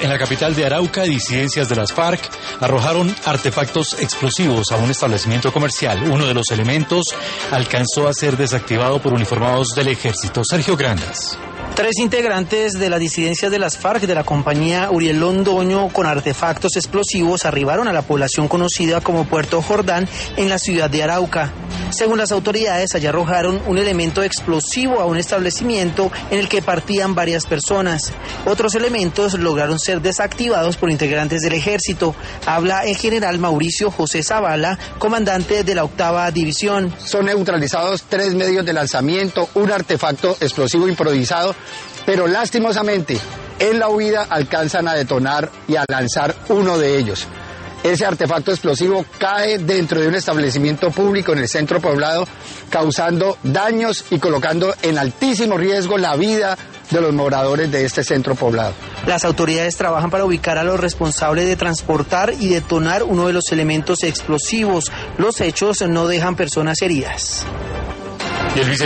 En la capital de Arauca, disidencias de las FARC arrojaron artefactos explosivos a un establecimiento comercial. Uno de los elementos alcanzó a ser desactivado por uniformados del ejército. Sergio Grandas. 3 integrantes de las disidencias de las FARC de la compañía Uriel Londoño con artefactos explosivos arribaron a la población conocida como Puerto Jordán en la ciudad de Arauca. Según las autoridades, allá arrojaron un elemento explosivo a un establecimiento en el que partían varias personas. Otros elementos lograron ser desactivados por integrantes del ejército. Habla el general Mauricio José Zavala, comandante de la 8ª División. Son neutralizados 3 medios de lanzamiento, un artefacto explosivo improvisado, pero lastimosamente en la huida alcanzan a detonar y a lanzar uno de ellos. Ese artefacto explosivo cae dentro de un establecimiento público en el centro poblado, causando daños y colocando en altísimo riesgo la vida de los moradores de este centro poblado. Las autoridades trabajan para ubicar a los responsables de transportar y detonar uno de los elementos explosivos. Los hechos no dejan personas heridas.